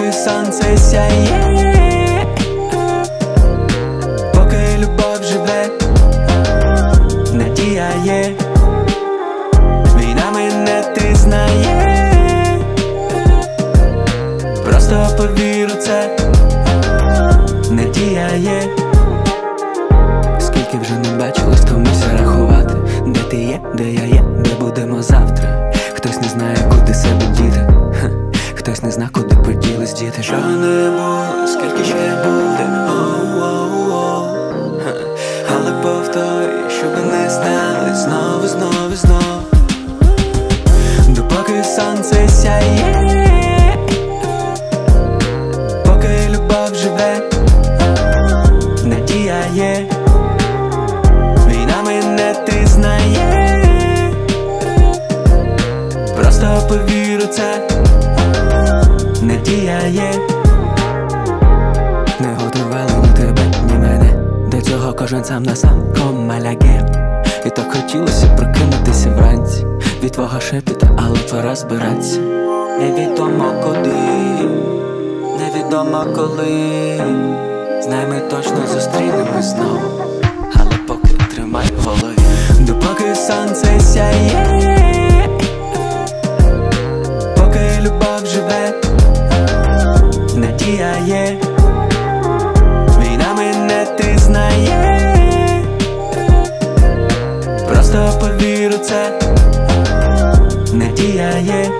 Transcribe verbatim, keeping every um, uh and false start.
Допоки сонце сяє, поки любов живе, надія є, війна мене тизнає. Просто повір у це, надія є. Скільки вже не бачилось, втомився рахувати, де ти є, де я є, де будемо завтра. Хтось не знає, куди себе діти, хтось не зна, куди поділись діти. Що не було, скільки ще буде, оу-оу-оу. Але повторюй, щоб не стали знову, знову, знову. Допоки сонце сяє, поки любов живе, надія є, війна мене тизнає. Просто повір у це, надія є. Не готували ні тебе, ні мене до цього, кожен сам на сам, комаляге. І так хотілося прокинутися вранці від твого шепіта, але пора збиратися. Невідомо куди, невідомо коли, знай, ми точно зустрінемось знову, але поки тримай в голові. Допоки сонце сяє, поки любов живе, надія є, війна мене тизнає. Просто повір у це, надія є.